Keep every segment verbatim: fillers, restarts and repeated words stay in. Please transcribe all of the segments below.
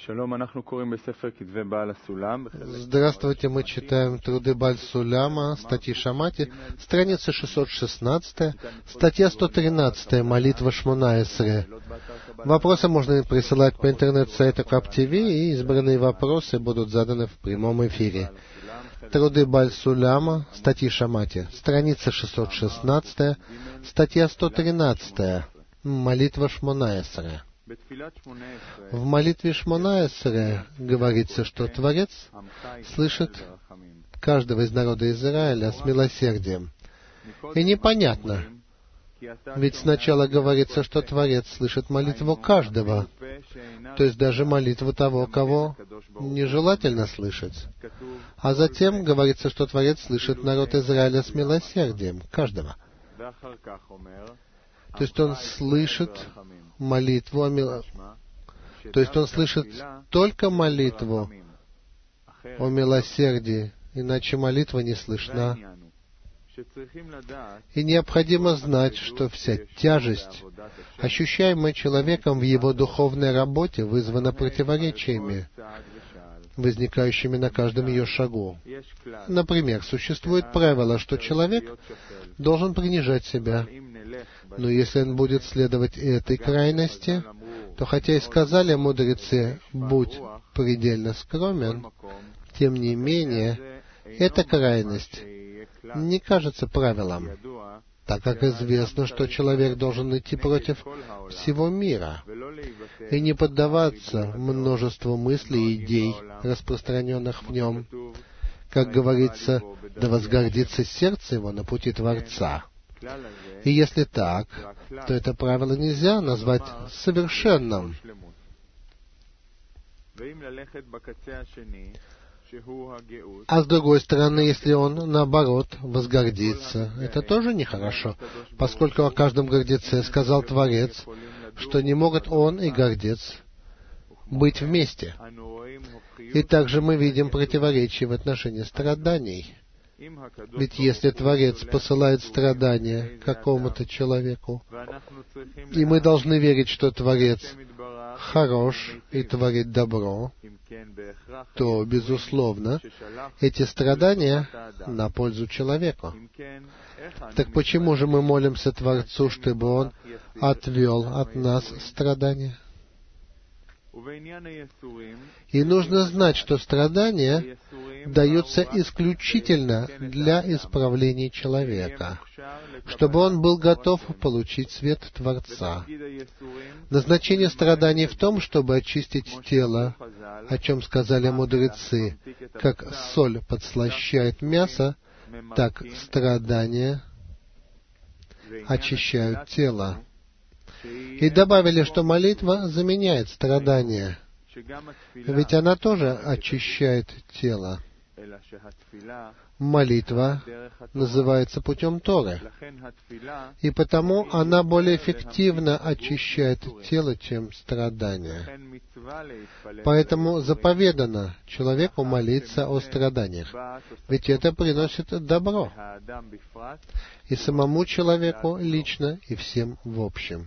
Здравствуйте, мы читаем труды Бааль Суляма, статьи Шамати, страница шестьсот шестнадцать, статья сто тринадцать, молитва Шмона Эсре. Вопросы можно присылать по интернет-сайту Кап ти ви, и избранные вопросы будут заданы в прямом эфире. Труды Бааль Суляма, статьи Шамати, страница шестьсот шестнадцать, статья сто тринадцать, молитва Шмона Эсре. В молитве Шмона Эсре говорится, что Творец слышит каждого из народа Израиля с милосердием. И непонятно, ведь сначала говорится, что Творец слышит молитву каждого, то есть даже молитву того, кого нежелательно слышать. А затем говорится, что Творец слышит народ Израиля с милосердием каждого. То есть Он слышит молитву о мил... То есть Он слышит только молитву о милосердии, иначе молитва не слышна. И необходимо знать, что вся тяжесть, ощущаемая человеком в его духовной работе, вызвана противоречиями, возникающими на каждом ее шагу. Например, существует правило, что человек должен принижать себя. Но если он будет следовать этой крайности, то хотя и сказали мудрецы «будь предельно скромен», тем не менее, эта крайность не кажется правилом, так как известно, что человек должен идти против всего мира и не поддаваться множеству мыслей и идей, распространенных в нем. Как говорится, да возгордится сердце его на пути Творца. И если так, то это правило нельзя назвать совершенным. А с другой стороны, если он, наоборот, возгордится, это тоже нехорошо, поскольку о каждом гордеце сказал Творец, что не могут он и гордец быть вместе. И также мы видим противоречие в отношении страданий. Ведь если Творец посылает страдания какому-то человеку, и мы должны верить, что Творец хорош и творит добро, то, безусловно, эти страдания на пользу человеку. Так почему же мы молимся Творцу, чтобы Он отвел от нас страдания? И нужно знать, что страдания даются исключительно для исправления человека, чтобы он был готов получить свет Творца. Назначение страданий в том, чтобы очистить тело, о чем сказали мудрецы, как соль подслащает мясо, так страдания очищают тело. И добавили, что молитва заменяет страдания, ведь она тоже очищает тело. Молитва называется путем Торы, и потому она более эффективно очищает тело, чем страдания. Поэтому заповедано человеку молиться о страданиях, ведь это приносит добро и самому человеку лично, и всем в общем.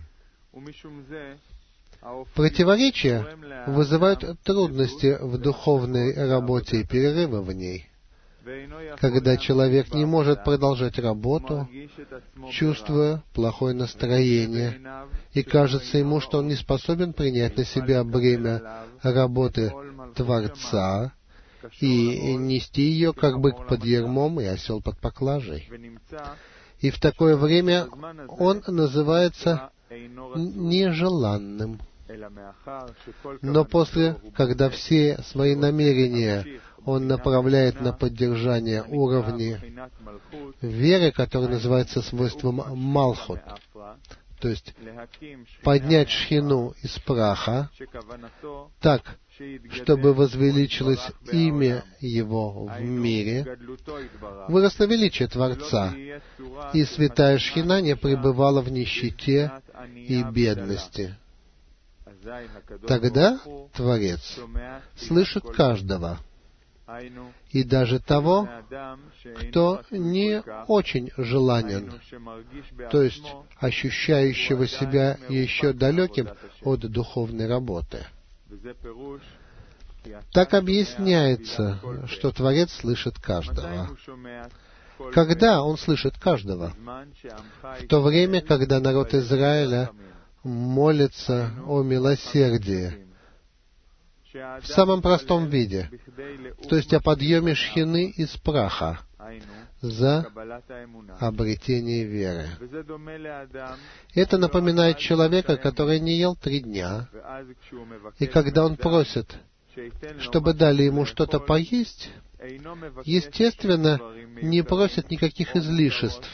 Противоречия вызывают трудности в духовной работе и перерывы в ней. Когда человек не может продолжать работу, чувствуя плохое настроение, и кажется ему, что он не способен принять на себя бремя работы Творца и нести ее, как бык под ярмом и осел под поклажей. И в такое время он называется нежеланным. Но после, когда все свои намерения он направляет на поддержание уровня веры, который называется свойством Малхут, то есть поднять шхину из праха так, чтобы возвеличилось имя Его в мире, выросло величие Творца, и святая шхина не пребывала в нищете и бедности. Тогда Творец слышит каждого, и даже того, кто не очень желанен, то есть ощущающего себя еще далеким от духовной работы. Так объясняется, что Творец слышит каждого. Когда Он слышит каждого? В то время, когда народ Израиля молится о милосердии, в самом простом виде, то есть о подъеме шхины из праха за обретение веры. Это напоминает человека, который не ел три дня, и когда он просит, чтобы дали ему что-то поесть, естественно, не просит никаких излишеств,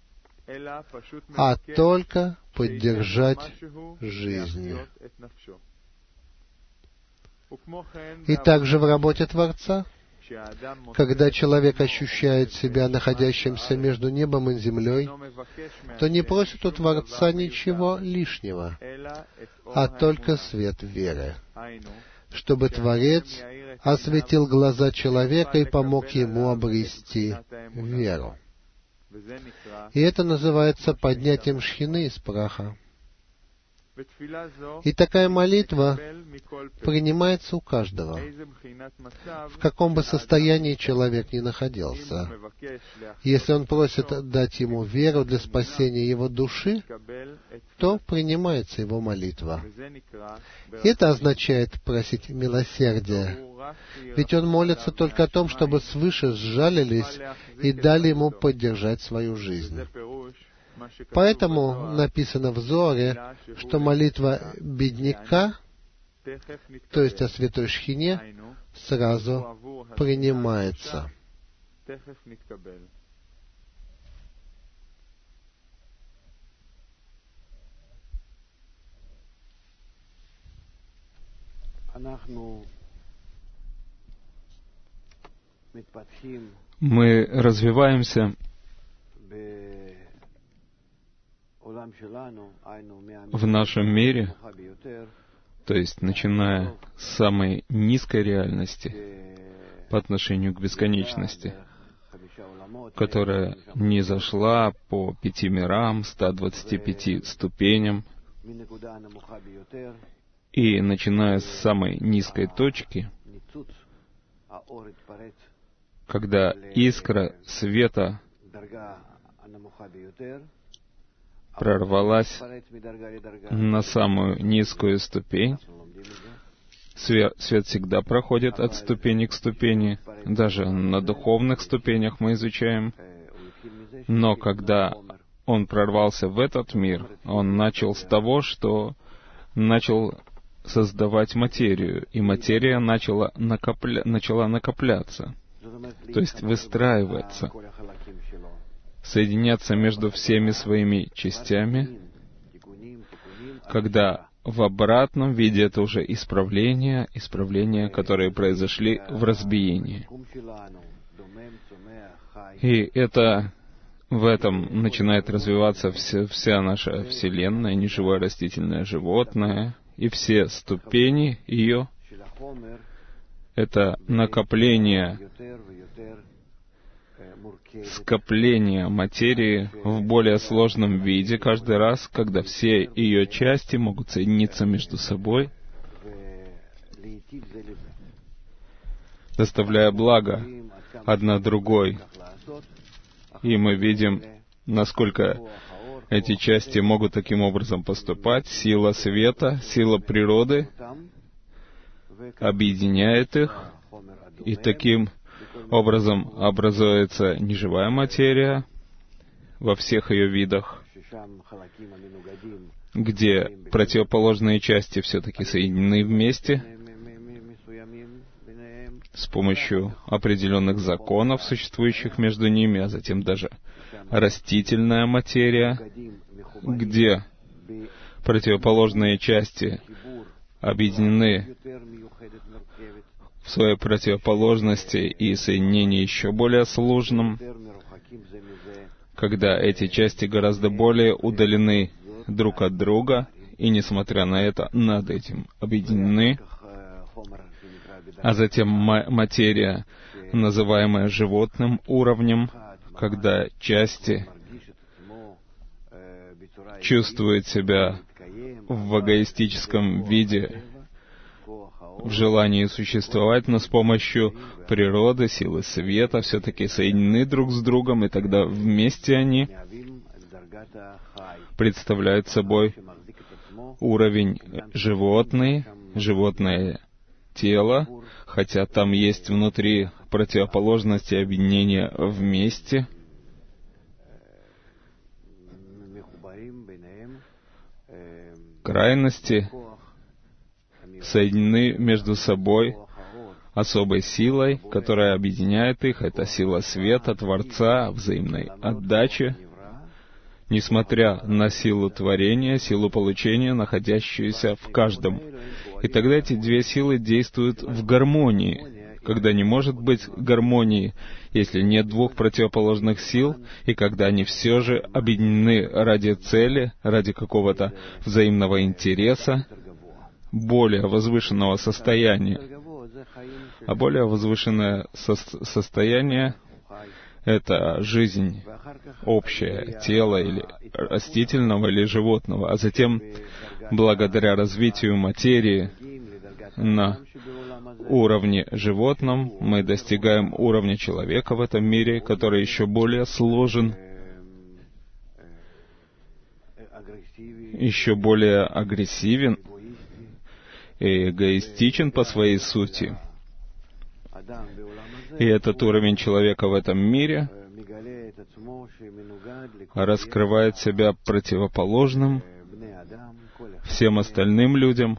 а только поддержать жизнь. И также в работе Творца, когда человек ощущает себя находящимся между небом и землей, то не просит у Творца ничего лишнего, а только свет веры, чтобы Творец осветил глаза человека и помог ему обрести веру. И это называется поднятием шхины из праха. И такая молитва принимается у каждого, в каком бы состоянии человек ни находился. Если он просит дать ему веру для спасения его души, то принимается его молитва. Это означает просить милосердия, ведь он молится только о том, чтобы свыше сжалились и дали ему поддержать свою жизнь. Поэтому написано в Зоаре, что молитва бедняка, то есть о святой шхине, сразу принимается. Мы развиваемся в нашем мире, то есть начиная с самой низкой реальности по отношению к бесконечности, которая низошла по пяти мирам, ста двадцати пяти ступеням, и начиная с самой низкой точки, когда искра света прорвалась на самую низкую ступень. Свет, свет всегда проходит от ступени к ступени, даже на духовных ступенях мы изучаем. Но когда он прорвался в этот мир, он начал с того, что начал создавать материю, и материя начала, накопля... начала накопляться, то есть выстраиваться, соединяться между всеми своими частями, когда в обратном виде это уже исправления, исправления, которые произошли в разбиении. И это в этом начинает развиваться вся, вся наша Вселенная, неживое растительное животное, и все ступени ее — это накопление, скопление материи в более сложном виде каждый раз, когда все ее части могут соединиться между собой, доставляя благо одна другой. И мы видим, насколько эти части могут таким образом поступать. Сила света, сила природы объединяет их, и таким образом образуется неживая материя во всех ее видах, где противоположные части все-таки соединены вместе с помощью определенных законов, существующих между ними, а затем даже растительная материя, где противоположные части объединены в своей противоположности и соединении еще более сложном, когда эти части гораздо более удалены друг от друга, и, несмотря на это, над этим объединены, а затем материя, называемая животным уровнем, когда части чувствуют себя в эгоистическом виде в желании существовать, но с помощью природы, силы света все-таки соединены друг с другом, и тогда вместе они представляют собой уровень животный, животное тело, хотя там есть внутри противоположности объединения вместе. Крайности соединены между собой особой силой, которая объединяет их. Это сила света, Творца, взаимной отдачи, несмотря на силу творения, силу получения, находящуюся в каждом. И тогда эти две силы действуют в гармонии, когда не может быть гармонии, если нет двух противоположных сил, и когда они все же объединены ради цели, ради какого-то взаимного интереса, более возвышенного состояния. А более возвышенное со- состояние — это жизнь общая, тела или растительного, или животного, а затем, благодаря развитию материи на уровне животном, мы достигаем уровня человека в этом мире, который еще более сложен, еще более агрессивен и эгоистичен по своей сути. И этот уровень человека в этом мире раскрывает себя противоположным всем остальным людям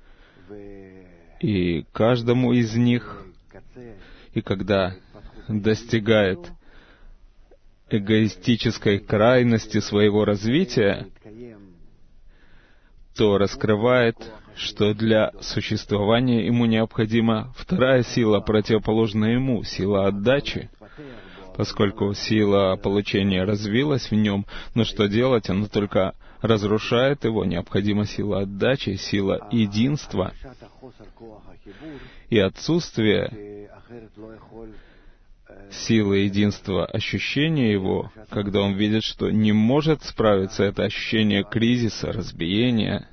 и каждому из них. И когда достигает эгоистической крайности своего развития, то раскрывает, что для существования ему необходима вторая сила, противоположная ему, сила отдачи, поскольку сила получения развилась в нем, но что делать, она только разрушает его, необходима сила отдачи, сила единства. И отсутствие силы единства, ощущение его, когда он видит, что не может справиться, это ощущение кризиса, разбиения,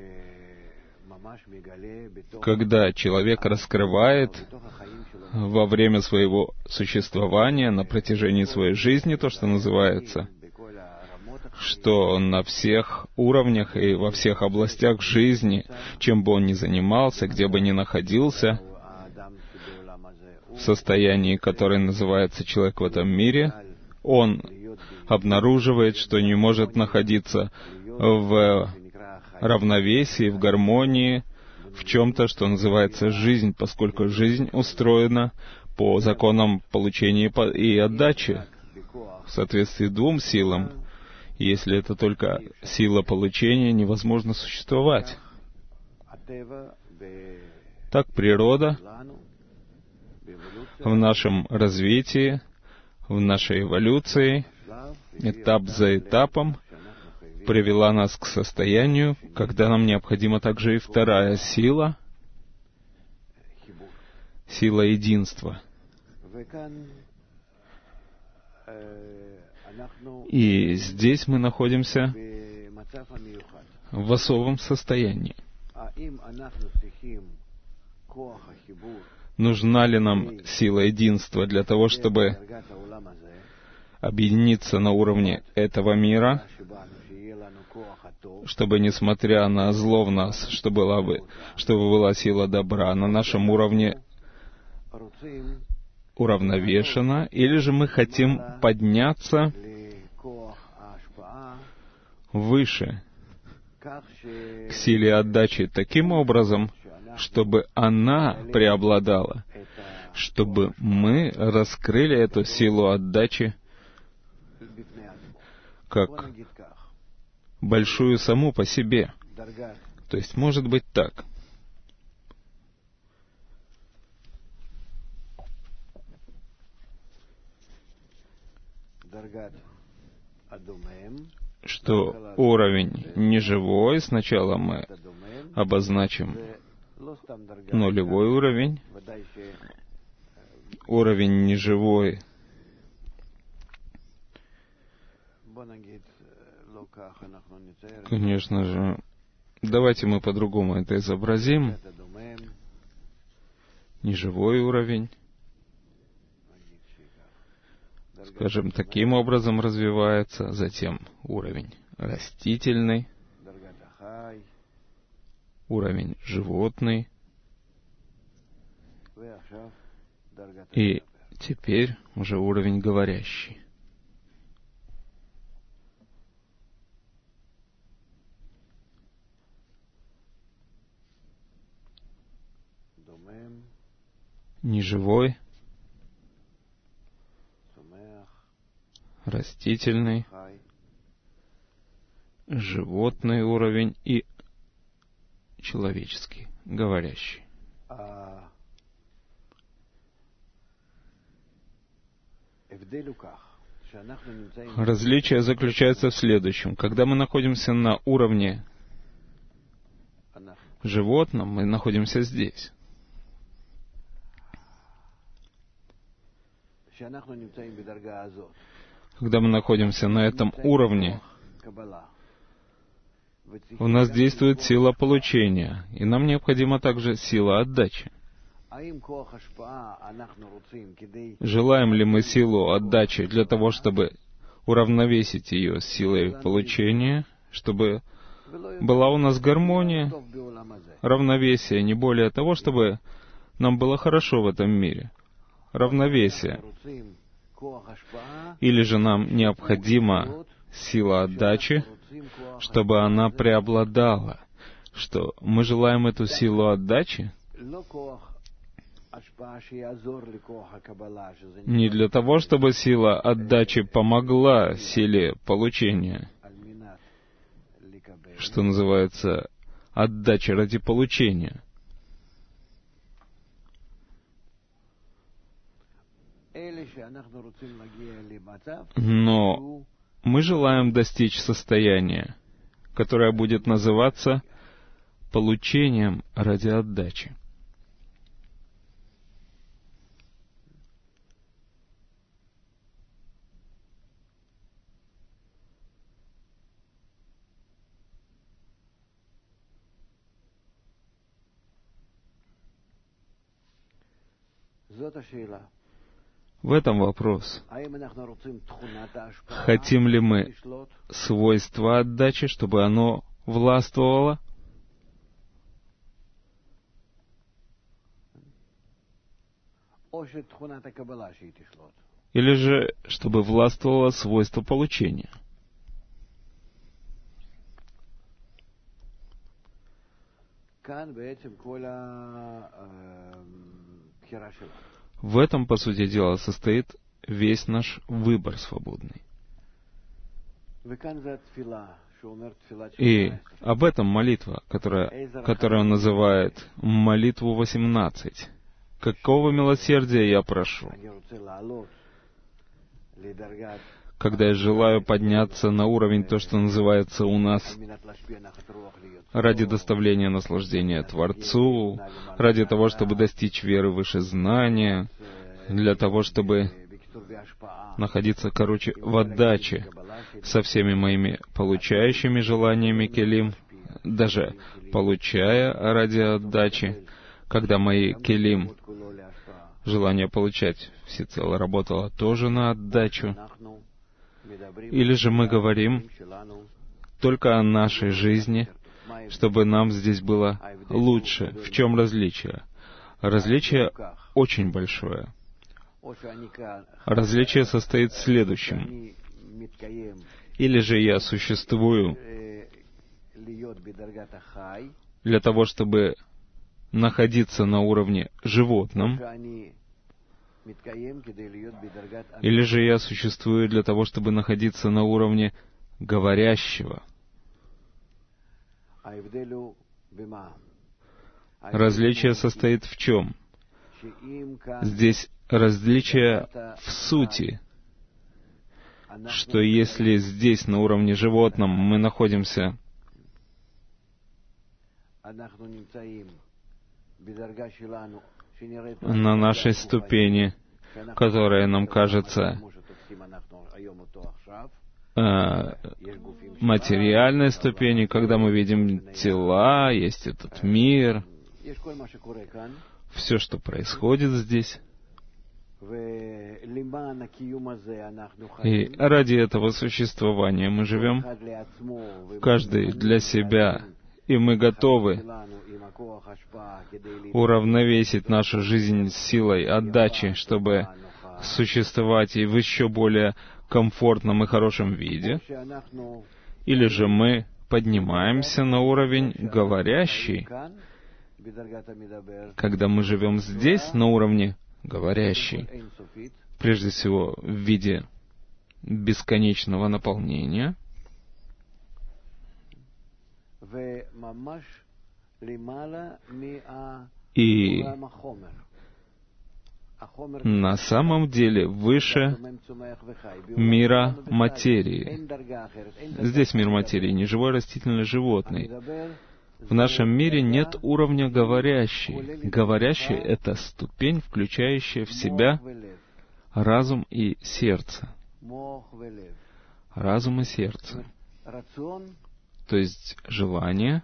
когда человек раскрывает во время своего существования, на протяжении своей жизни, то, что называется, что на всех уровнях и во всех областях жизни, чем бы он ни занимался, где бы ни находился, в состоянии, которое называется человек в этом мире, он обнаруживает, что не может находиться в равновесии, в гармонии, в чем-то, что называется жизнь, поскольку жизнь устроена по законам получения и отдачи, в соответствии двум силам. Если это только сила получения, невозможно существовать. Так природа в нашем развитии, в нашей эволюции, этап за этапом, привела нас к состоянию, когда нам необходима также и вторая сила, сила единства. И здесь мы находимся в особом состоянии. Нужна ли нам сила единства для того, чтобы объединиться на уровне этого мира, чтобы, несмотря на зло в нас, чтобы была, бы, чтобы была сила добра на нашем уровне уравновешена, или же мы хотим подняться выше, к силе отдачи, таким образом, чтобы она преобладала, чтобы мы раскрыли эту силу отдачи как большую саму по себе. То есть, может быть так. Что уровень неживой, сначала мы обозначим нулевой уровень. Уровень неживой, конечно же, давайте мы по-другому это изобразим. неживой уровень, скажем, таким образом развивается, затем уровень растительный, уровень животный, и теперь уже уровень говорящий. Неживой, растительный, животный уровень и человеческий, говорящий. Различие заключается в следующем. Когда мы находимся на уровне животном, мы находимся здесь. Когда мы находимся на этом уровне, у нас действует сила получения, и нам необходима также сила отдачи. Желаем ли мы силу отдачи для того, чтобы уравновесить ее с силой получения, чтобы была у нас гармония, равновесие, не более того, чтобы нам было хорошо в этом мире? Равновесие. Или же нам необходима сила отдачи, чтобы она преобладала, что мы желаем эту силу отдачи не для того, чтобы сила отдачи помогла силе получения, что называется отдача ради получения. Но мы желаем достичь состояния, которое будет называться получением ради отдачи. В этом вопрос. Хотим ли мы свойства отдачи, чтобы оно властвовало? Или же, чтобы властвовало свойство получения? В этом, по сути дела, состоит весь наш выбор свободный. И об этом молитва, которая, которую он называет молитву восемнадцать. Какого милосердия я прошу? Когда я желаю подняться на уровень, то, что называется у нас, ради доставления наслаждения Творцу, ради того, чтобы достичь веры выше знания, для того, чтобы находиться, короче, в отдаче со всеми моими получающими желаниями келим, даже получая ради отдачи, когда мои келим, желание получать всецело работало тоже на отдачу. Или же мы говорим только о нашей жизни, чтобы нам здесь было лучше. В чем различие? Различие очень большое. Различие состоит в следующем. Или же я существую для того, чтобы находиться на уровне животном, или же я существую для того, чтобы находиться на уровне говорящего. Различие состоит в чем? Здесь различие в сути, что если здесь, на уровне животном, мы находимся на нашей ступени, которая нам кажется э, материальной ступени, когда мы видим тела, есть этот мир. все, что происходит здесь. И ради этого существования мы живем, каждый для себя, и мы готовы уравновесить нашу жизнь с силой отдачи, чтобы существовать и в еще более комфортном и хорошем виде, или же мы поднимаемся на уровень говорящий, когда мы живем здесь на уровне говорящий, прежде всего в виде бесконечного наполнения, и на самом деле выше мира материи. Здесь мир материи, не живой, растительный, животный. В нашем мире нет уровня говорящий. Говорящий — это ступень, включающая в себя разум и сердце. Разум и сердце. То есть желание,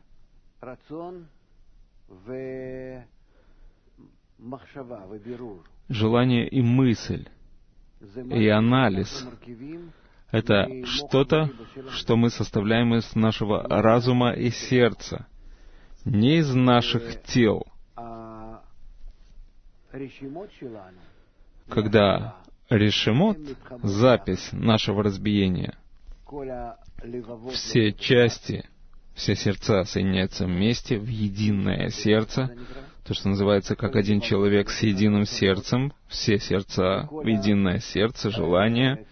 желание и мысль, и анализ — это что-то, что мы составляем из нашего разума и сердца, не из наших тел. Когда решимот, запись нашего разбиения, все части, все сердца соединяются вместе в единое сердце, то, что называется как один человек с единым сердцем, все сердца в единое сердце, желание,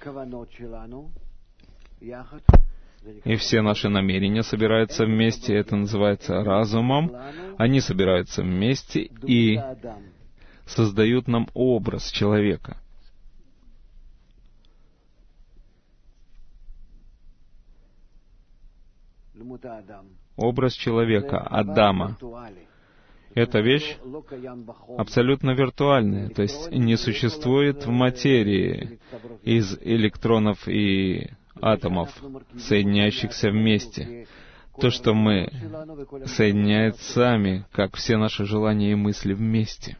и все наши намерения собираются вместе, это называется разумом, они собираются вместе и создают нам образ человека. Образ человека, Адама. Эта вещь абсолютно виртуальная, то есть не существует в материи из электронов и атомов, соединяющихся вместе. То, что мы соединяет сами, как все наши желания и мысли вместе.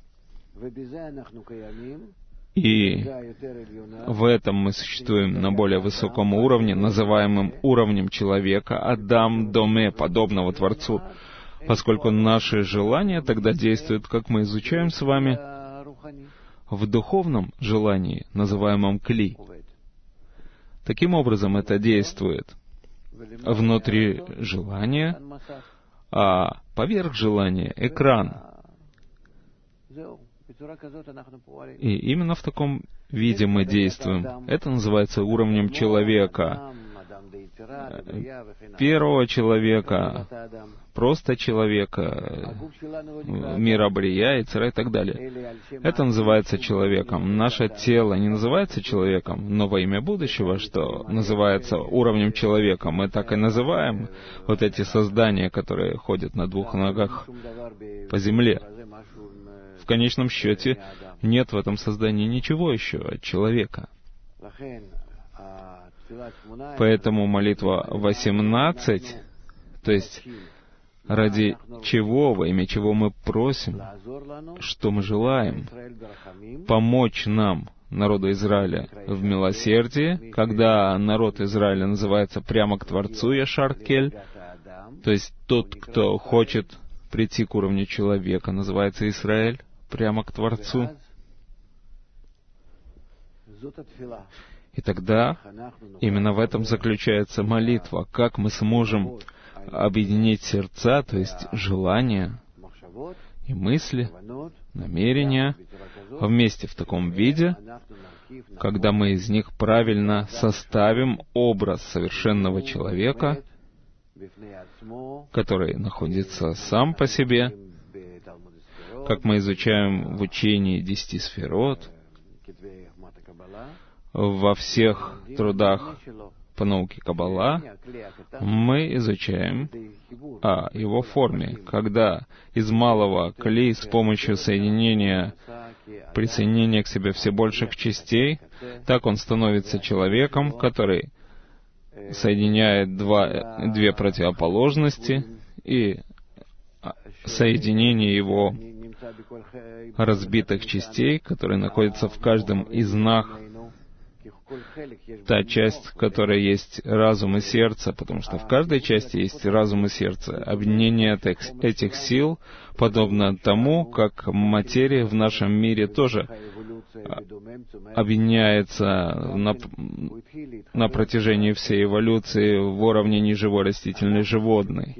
И в этом мы существуем на более высоком уровне, называемым уровнем человека, Адам Доме, подобного Творцу, поскольку наши желания тогда действуют, как мы изучаем с вами, в духовном желании, называемом Кли. Таким образом это действует внутри желания, а поверх желания — экран. И именно в таком виде мы действуем. Это называется уровнем человека, первого человека, просто человека, мира Брия, Ицра и так далее. Это называется человеком. Наше тело не называется человеком, но во имя будущего, что называется уровнем человека, мы так и называем вот эти создания, которые ходят на двух ногах по земле. В конечном счете, нет в этом создании ничего еще от человека. Поэтому молитва восемнадцать, то есть ради чего, во имя чего мы просим, что мы желаем, помочь нам, народу Израиля, в милосердии, когда народ Израиля называется прямо к Творцу Яшар Кель, то есть тот, кто хочет прийти к уровню человека, называется Израиль, прямо к Творцу. И тогда именно в этом заключается молитва, как мы сможем объединить сердца, то есть желания и мысли, намерения, вместе в таком виде, когда мы из них правильно составим образ совершенного человека, который находится сам по себе, как мы изучаем в учении десяти сферот, во всех трудах по науке Каббала, мы изучаем о его форме, когда из малого кли с помощью соединения, присоединения к себе все больших частей, так он становится человеком, который соединяет два, две противоположности, и соединение его разбитых частей, которые находятся в каждом из нас. Та часть, в которой есть разум и сердце, потому что в каждой части есть разум и сердце. Объединение этих сил подобно тому, как материя в нашем мире тоже объединяется на, на протяжении всей эволюции в уровне неживой растительной животной.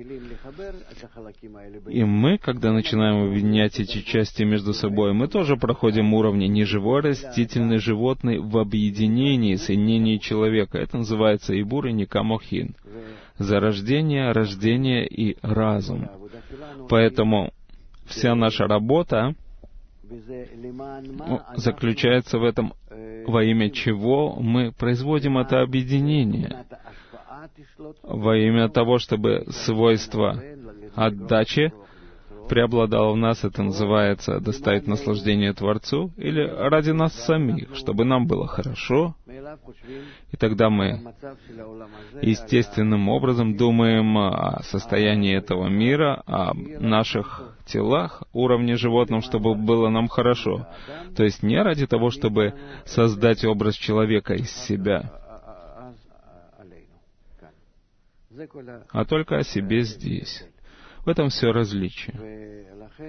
И мы, когда начинаем объединять эти части между собой, мы тоже проходим уровни неживой растительной животной в объединении, соединении человека. Это называется Ибур и Никамохин. Зарождение, рождение и разум. Поэтому вся наша работа заключается в этом, во имя чего мы производим это объединение. Во имя того, чтобы свойство отдачи преобладало в нас, это называется доставить наслаждение Творцу, или ради нас самих, чтобы нам было хорошо. И тогда мы естественным образом думаем о состоянии этого мира, о наших телах, уровне животном, чтобы было нам хорошо. То есть не ради того, чтобы создать образ человека из себя, а только о себе здесь. В этом все различие.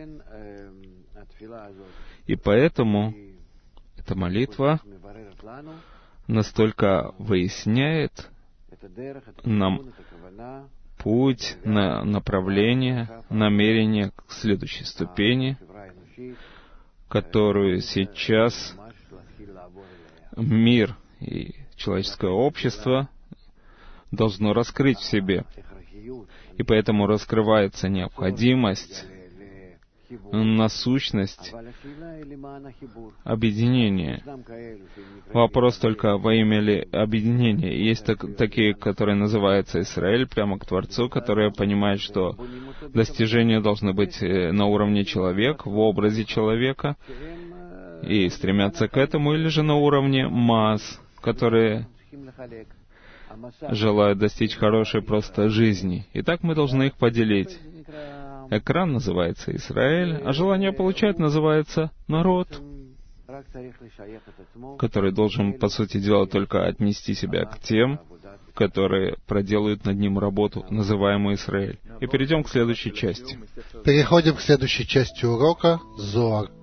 И поэтому эта молитва настолько выясняет нам путь, на направление, намерение к следующей ступени, которую сейчас мир и человеческое общество должно раскрыть в себе. И поэтому раскрывается необходимость, насущность объединения. Вопрос только, во имя ли объединения. Есть так, такие, которые называются Израиль, прямо к Творцу, которые понимают, что достижения должны быть на уровне человека, в образе человека, и стремятся к этому, или же на уровне масс, которые желают достичь хорошей просто жизни. Итак, мы должны их поделить. Экран называется Израиль, а желание получать называется народ, который должен, по сути дела, только отнести себя к тем, которые проделают над ним работу, называемую Израиль. И перейдем к следующей части. Переходим к следующей части урока Зоар.